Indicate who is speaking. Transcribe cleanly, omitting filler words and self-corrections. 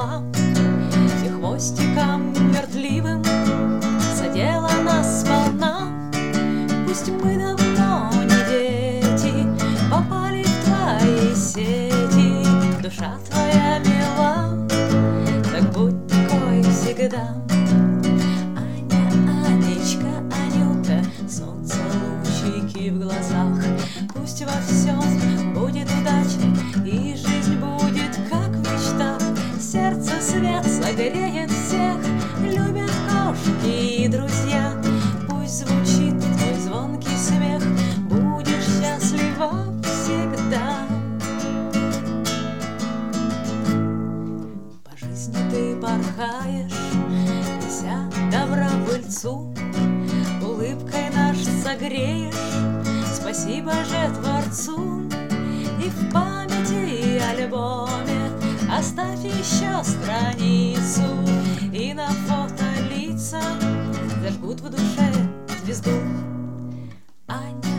Speaker 1: обняла и хвостиком мертливым задела нас сполна. Пусть мы давно не дети, попали в твои сети, душа твоя мила, так будь такой всегда. Аня, Анечка, Анюта, солнце, лучики в глазах, пусть во всем будет удача и жизнь будет как в мечтах. Сердце свет согреет всех, любят кошки и друзья. Пусть звучит твой звонкий смех, будешь счастлива всегда. По жизни ты порхаешь, неся добра пыльцу, улыбкой наш согреешь, спасибо же Творцу. И в памяти альбоме оставь еще страницу, и на фото лица зажгут в душе звезду. Аня,